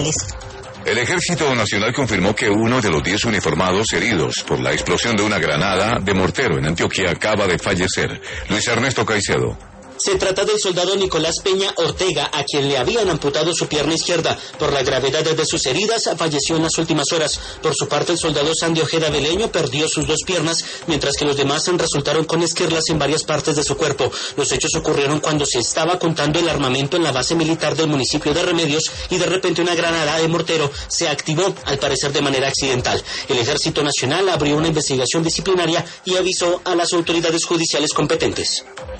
civiles. El Ejército Nacional confirmó que uno de los 10 uniformados heridos por la explosión de una granada de mortero en Antioquia acaba de fallecer. Luis Ernesto Caicedo. Se trata del soldado Nicolás Peña Ortega, a quien le habían amputado su pierna izquierda. Por la gravedad de sus heridas, falleció en las últimas horas. Por su parte, el soldado Sandy Ojeda Beleño perdió sus 2 piernas, mientras que los demás resultaron con esquirlas en varias partes de su cuerpo. Los hechos ocurrieron cuando se estaba contando el armamento en la base militar del municipio de Remedios y de repente una granada de mortero se activó, al parecer de manera accidental. El Ejército Nacional abrió una investigación disciplinaria y avisó a las autoridades judiciales competentes.